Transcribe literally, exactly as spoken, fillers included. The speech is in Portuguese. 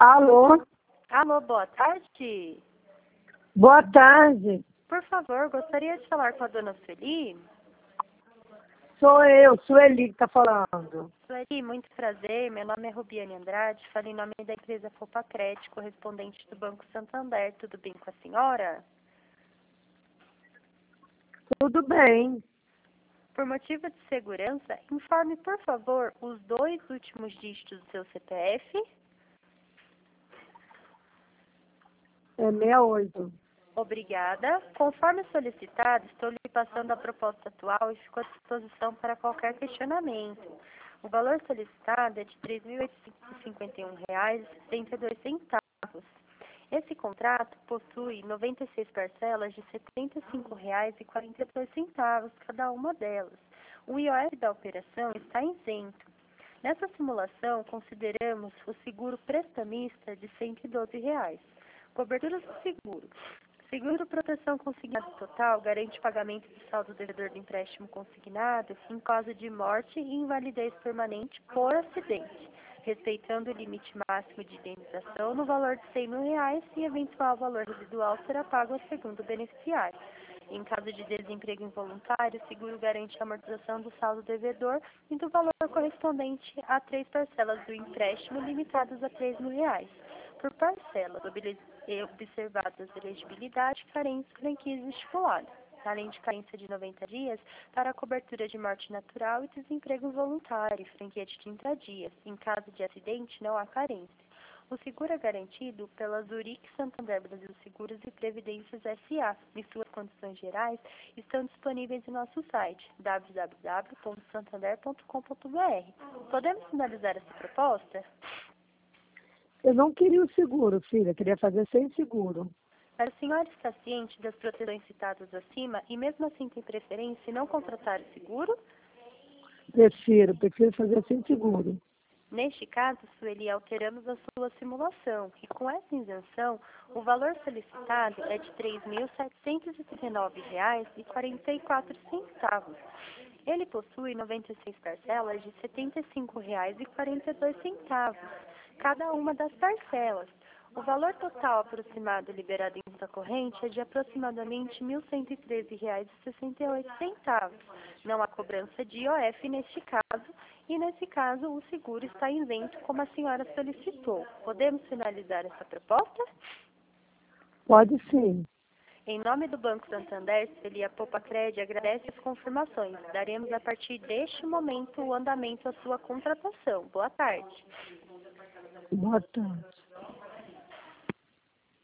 Alô? Alô, boa tarde. Boa tarde. Por favor, gostaria de falar com a dona Sueli. Sou eu, Sueli, que está falando. Sueli, muito prazer. Meu nome é Rubiane Andrade. Falo em nome da empresa Fopacred, correspondente do Banco Santander. Tudo bem com a senhora? Tudo bem. Por motivo de segurança, informe, por favor, os dois últimos dígitos do seu C P F. É sessenta e oito. Obrigada. Conforme solicitado, estou lhe passando a proposta atual e fico à disposição para qualquer questionamento. O valor solicitado é de três mil oitocentos e cinquenta e um reais e setenta e dois centavos. Esse contrato possui noventa e seis parcelas de setenta e cinco reais e quarenta e dois centavos cada uma delas. O I O F da operação está isento. Nessa simulação, consideramos o seguro prestamista de cento e doze reais. Coberturas do seguro. Seguro proteção consignado total garante o pagamento do saldo devedor do empréstimo consignado em caso de morte e invalidez permanente por acidente, respeitando o limite máximo de indenização no valor de cem mil reais e eventual valor residual será pago ao segundo beneficiário. Em caso de desemprego involuntário, o seguro garante a amortização do saldo devedor e do valor correspondente a três parcelas do empréstimo limitadas a três mil reais. Por parcelas, observadas a elegibilidade, carência e franquias estipuladas, além de carência de noventa dias para a cobertura de morte natural e desemprego involuntário, franquia de trinta dias. Em caso de acidente, não há carência. O seguro é garantido pela Zurich Santander Brasil Seguros e Previdências S A e suas condições gerais estão disponíveis em nosso site w w w ponto santander ponto com ponto b r. Podemos finalizar essa proposta? Eu não queria o seguro, filha. Queria fazer sem seguro. A senhora está ciente das proteções citadas acima e mesmo assim tem preferência em não contratar o seguro? Prefiro, prefiro fazer sem seguro. Neste caso, Sueli, alteramos a sua simulação e com essa isenção, o valor solicitado é de três mil setecentos e trinta e nove reais e quarenta e quatro centavos. Ele possui noventa e seis parcelas de setenta e cinco reais e quarenta e dois centavos, cada uma das parcelas. O valor total aproximado liberado em conta corrente é de aproximadamente mil cento e treze reais e sessenta e oito centavos. Não há cobrança de I O F neste caso, e nesse caso o seguro está isento como a senhora solicitou. Podemos finalizar essa proposta? Pode sim. Em nome do Banco Santander, Sueli, a Fopacred agradece as confirmações. Daremos a partir deste momento o andamento à sua contratação. Boa tarde. Boa tarde.